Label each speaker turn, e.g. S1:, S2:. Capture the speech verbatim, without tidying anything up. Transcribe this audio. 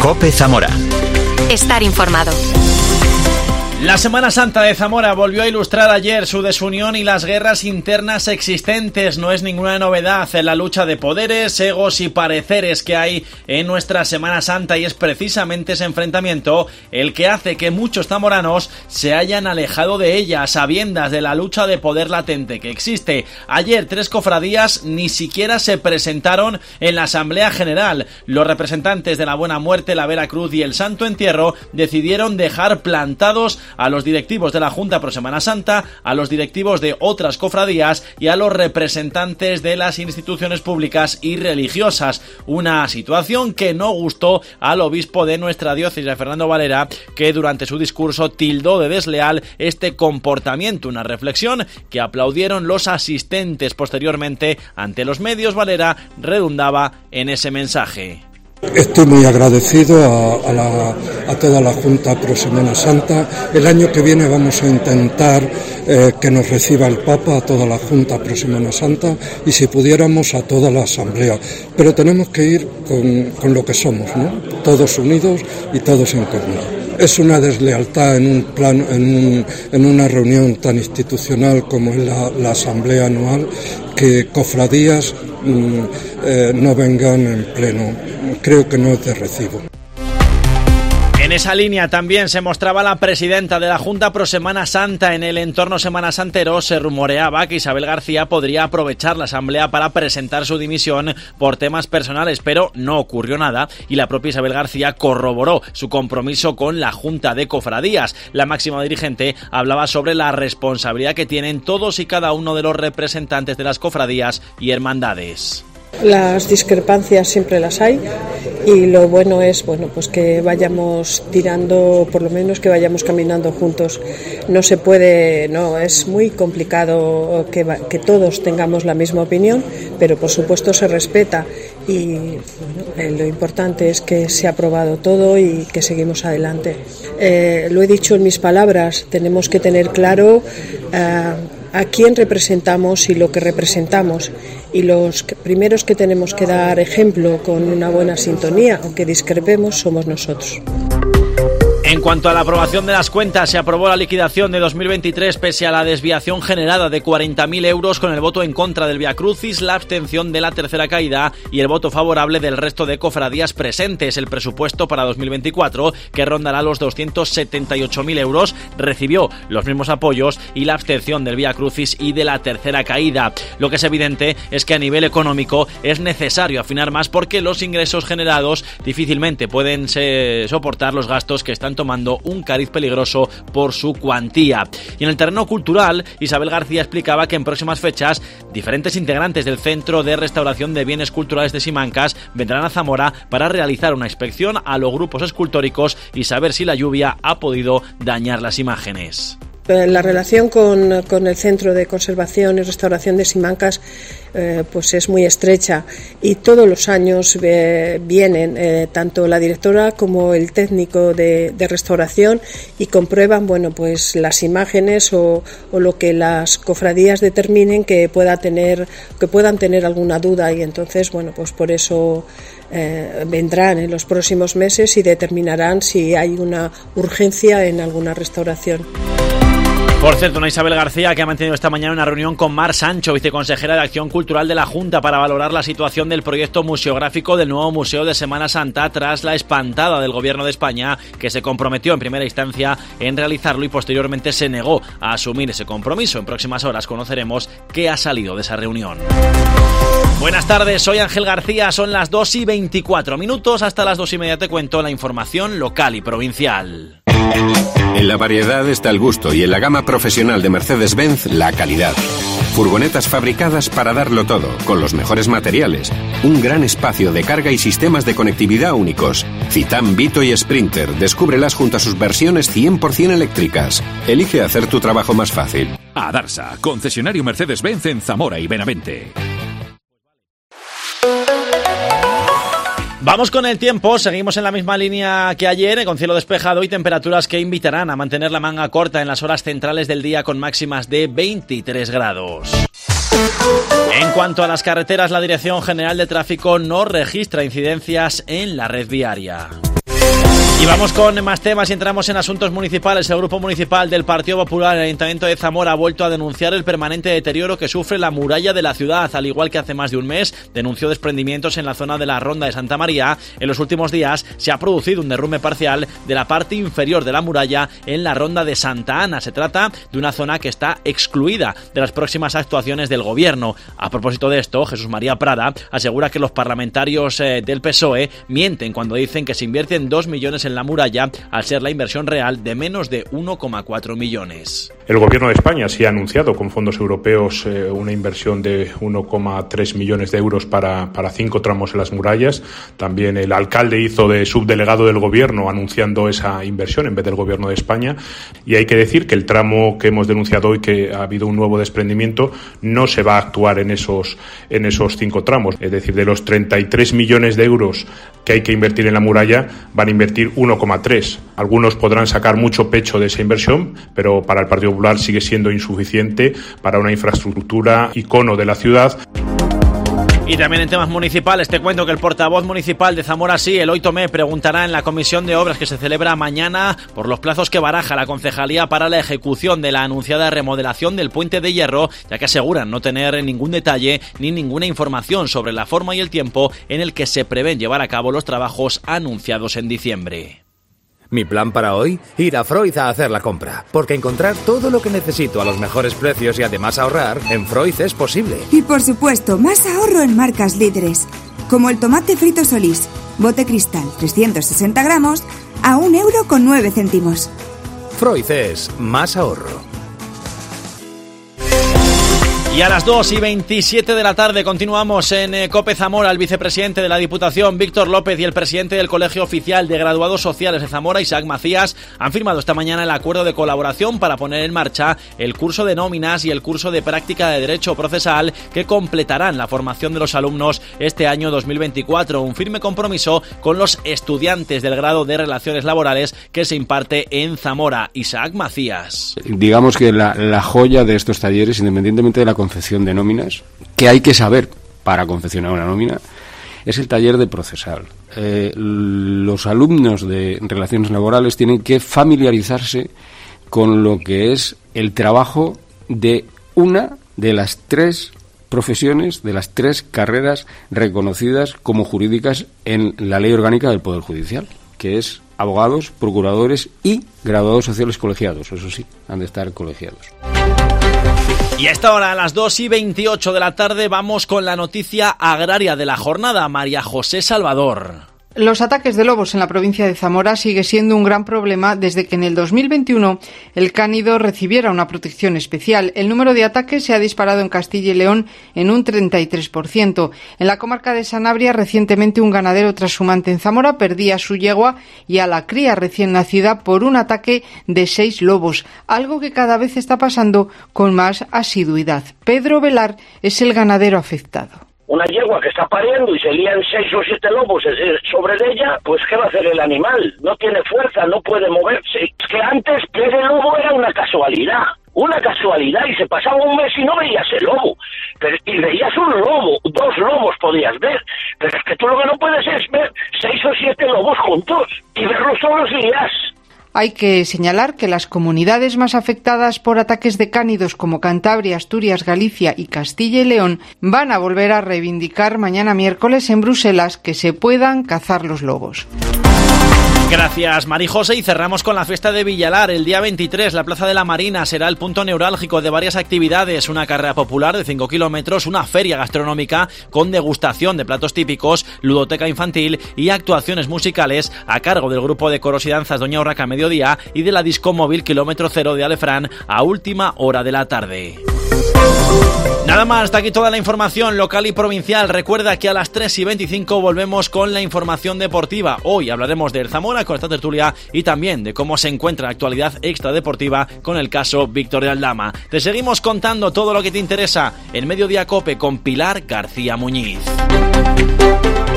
S1: COPE Zamora.
S2: Estar informado.
S3: La Semana Santa de Zamora volvió a ilustrar ayer su desunión y las guerras internas existentes. No es ninguna novedad en la lucha de poderes, egos y pareceres que hay en nuestra Semana Santa, y es precisamente ese enfrentamiento el que hace que muchos zamoranos se hayan alejado de ella, a sabiendas de la lucha de poder latente que existe. Ayer tres cofradías ni siquiera se presentaron en la Asamblea General. Los representantes de la Buena Muerte, la Vera Cruz y el Santo Entierro decidieron dejar plantados a los directivos de la Junta Pro Semana Santa, a los directivos de otras cofradías y a los representantes de las instituciones públicas y religiosas. Una situación que no gustó al obispo de nuestra diócesis, Fernando Valera, que durante su discurso tildó de desleal este comportamiento. Una reflexión que aplaudieron los asistentes. Posteriormente, ante los medios, Valera redundaba en ese mensaje.
S4: Estoy muy agradecido a, a, la, a toda la Junta Pro Semana Santa. El año que viene vamos a intentar eh, que nos reciba el Papa, a toda la Junta Pro Semana Santa, y si pudiéramos a toda la Asamblea. Pero tenemos que ir con, con lo que somos, ¿no? Todos unidos y todos en común. Es una deslealtad en un plan, en, un, en una reunión tan institucional como es la, la Asamblea Anual, que cofradías mm, eh, no vengan en pleno. Creo que no es de recibo.
S3: En esa línea también se mostraba la presidenta de la Junta Pro Semana Santa. En el entorno semana santero se rumoreaba que Isabel García podría aprovechar la asamblea para presentar su dimisión por temas personales, pero no ocurrió nada y la propia Isabel García corroboró su compromiso con la Junta de Cofradías. La máxima dirigente hablaba sobre la responsabilidad que tienen todos y cada uno de los representantes de las cofradías y hermandades.
S5: Las discrepancias siempre las hay y lo bueno es bueno pues que vayamos tirando, por lo menos que vayamos caminando juntos. No se puede, no es muy complicado que, que todos tengamos la misma opinión, pero por supuesto se respeta y bueno, eh, lo importante es que se ha aprobado todo y que seguimos adelante. Eh, lo he dicho en mis palabras, tenemos que tener claro eh, a quién representamos y lo que representamos, y los primeros que tenemos que dar ejemplo con una buena sintonía, aunque discrepemos, somos nosotros.
S3: En cuanto a la aprobación de las cuentas, se aprobó la liquidación de dos mil veintitrés pese a la desviación generada de cuarenta mil euros, con el voto en contra del Vía Crucis, la abstención de la Tercera Caída y el voto favorable del resto de cofradías presentes. El presupuesto para dos mil veinticuatro, que rondará los doscientos setenta y ocho mil euros, recibió los mismos apoyos y la abstención del Vía Crucis y de la Tercera Caída. Lo que es evidente es que a nivel económico es necesario afinar más, porque los ingresos generados difícilmente pueden se, soportar los gastos que están tomando un cariz peligroso por su cuantía. Y en el terreno cultural, Isabel García explicaba que en próximas fechas diferentes integrantes del Centro de Restauración de Bienes Culturales de Simancas vendrán a Zamora para realizar una inspección a los grupos escultóricos y saber si la lluvia ha podido dañar las imágenes.
S5: La relación con, con el Centro de Conservación y Restauración de Simancas eh, pues es muy estrecha, y todos los años eh, vienen eh, tanto la directora como el técnico de, de restauración y comprueban bueno pues las imágenes o, o lo que las cofradías determinen que pueda tener que puedan tener alguna duda, y entonces bueno pues por eso eh, vendrán en los próximos meses y determinarán si hay una urgencia en alguna restauración.
S3: Por cierto, una Isabel García que ha mantenido esta mañana una reunión con Mar Sancho, viceconsejera de Acción Cultural de la Junta, para valorar la situación del proyecto museográfico del nuevo Museo de Semana Santa, tras la espantada del Gobierno de España, que se comprometió en primera instancia en realizarlo y posteriormente se negó a asumir ese compromiso. En próximas horas conoceremos qué ha salido de esa reunión. Buenas tardes, soy Ángel García, son las dos y veinticuatro minutos, hasta las dos y media te cuento la información local y provincial.
S6: En la variedad está el gusto, y en la gama profesional de Mercedes-Benz, la calidad. Furgonetas fabricadas para darlo todo, con los mejores materiales. Un gran espacio de carga y sistemas de conectividad únicos. Citan, Vito y Sprinter. Descúbrelas junto a sus versiones cien por ciento eléctricas. Elige hacer tu trabajo más fácil.
S7: Adarsa, concesionario Mercedes-Benz en Zamora y Benavente.
S3: Vamos con el tiempo, seguimos en la misma línea que ayer, con cielo despejado y temperaturas que invitarán a mantener la manga corta en las horas centrales del día, con máximas de veintitrés grados. En cuanto a las carreteras, la Dirección General de Tráfico no registra incidencias en la red viaria. Y vamos con más temas y entramos en asuntos municipales. El Grupo Municipal del Partido Popular en el Ayuntamiento de Zamora ha vuelto a denunciar el permanente deterioro que sufre la muralla de la ciudad. Al igual que hace más de un mes, denunció desprendimientos en la zona de la Ronda de Santa María. En los últimos días se ha producido un derrumbe parcial de la parte inferior de la muralla en la Ronda de Santa Ana. Se trata de una zona que está excluida de las próximas actuaciones del Gobierno. A propósito de esto, Jesús María Prada asegura que los parlamentarios eh, del P S O E mienten cuando dicen que se invierten dos millones en la muralla, al ser la inversión real de menos de uno coma cuatro millones.
S1: El Gobierno de España sí ha anunciado con fondos europeos eh, una inversión de uno coma tres millones de euros para, para cinco tramos en las murallas. También el alcalde hizo de subdelegado del Gobierno anunciando esa inversión en vez del Gobierno de España. Y hay que decir que el tramo que hemos denunciado hoy, que ha habido un nuevo desprendimiento, no se va a actuar en esos, en esos cinco tramos. Es decir, de los treinta y tres millones de euros que hay que invertir en la muralla, van a invertir uno coma tres. Algunos podrán sacar mucho pecho de esa inversión, pero para el Partido Popular sigue siendo insuficiente para una infraestructura icono de la ciudad.
S3: Y también en temas municipales te cuento que el portavoz municipal de Zamora Sí, Eloy Tomé, preguntará en la comisión de obras que se celebra mañana por los plazos que baraja la concejalía para la ejecución de la anunciada remodelación del puente de hierro, ya que aseguran no tener ningún detalle ni ninguna información sobre la forma y el tiempo en el que se prevén llevar a cabo los trabajos anunciados en diciembre.
S8: Mi plan para hoy, ir a Freud a hacer la compra, porque encontrar todo lo que necesito a los mejores precios y además ahorrar, en Freud es posible.
S9: Y por supuesto, más ahorro en marcas líderes, como el tomate frito Solís, bote cristal trescientos sesenta gramos, a un euro con nueve céntimos.
S8: Freud es más ahorro.
S3: Y a las dos y veintisiete de la tarde continuamos en eh, COPE Zamora. El vicepresidente de la Diputación, Víctor López, y el presidente del Colegio Oficial de Graduados Sociales de Zamora, Isaac Macías, han firmado esta mañana el acuerdo de colaboración para poner en marcha el curso de nóminas y el curso de práctica de Derecho Procesal que completarán la formación de los alumnos este año dos mil veinticuatro. Un firme compromiso con los estudiantes del grado de Relaciones Laborales que se imparte en Zamora. Isaac Macías.
S10: Digamos que la, la joya de estos talleres, independientemente de la confección de nóminas, que hay que saber para confeccionar una nómina, es el taller de procesal. Eh, los alumnos de Relaciones Laborales tienen que familiarizarse con lo que es el trabajo de una de las tres profesiones, de las tres carreras reconocidas como jurídicas en la Ley Orgánica del Poder Judicial, que es abogados, procuradores y graduados sociales colegiados. Eso sí, han de estar colegiados.
S3: Y a esta hora, a las dos y veintiocho de la tarde, vamos con la noticia agraria de la jornada. María José Salvador.
S11: Los ataques de lobos en la provincia de Zamora sigue siendo un gran problema desde que en el dos mil veintiuno el cánido recibiera una protección especial. El número de ataques se ha disparado en Castilla y León en un treinta y tres por ciento. En la comarca de Sanabria, recientemente un ganadero trashumante en Zamora perdía a su yegua y a la cría recién nacida por un ataque de seis lobos, algo que cada vez está pasando con más asiduidad. Pedro Velar es el ganadero afectado.
S12: Una yegua que está pariendo y se lían seis o siete lobos sobre ella, pues ¿qué va a hacer el animal? No tiene fuerza, no puede moverse. Es que antes que el lobo era una casualidad, una casualidad, y se pasaba un mes y no veías el lobo. Pero, y veías un lobo, dos lobos podías ver, pero es que tú lo que no puedes es ver seis o siete lobos juntos y verlos todos los días.
S11: Hay que señalar que las comunidades más afectadas por ataques de cánidos como Cantabria, Asturias, Galicia y Castilla y León van a volver a reivindicar mañana miércoles en Bruselas que se puedan cazar los lobos.
S3: Gracias, Marijose, y cerramos con la fiesta de Villalar. El día veintitrés, la Plaza de la Marina será el punto neurálgico de varias actividades, una carrera popular de cinco kilómetros, una feria gastronómica con degustación de platos típicos, ludoteca infantil y actuaciones musicales a cargo del grupo de coros y danzas Doña Urraca a mediodía y de la disco móvil Kilómetro Cero de Alefrán a última hora de la tarde. Nada más, hasta aquí toda la información local y provincial. Recuerda que a las tres y veinticinco volvemos con la información deportiva. Hoy hablaremos del Zamora con esta tertulia y también de cómo se encuentra la actualidad extradeportiva con el caso Víctor de Aldama. Te seguimos contando todo lo que te interesa en Mediodía Cope con Pilar García Muñiz.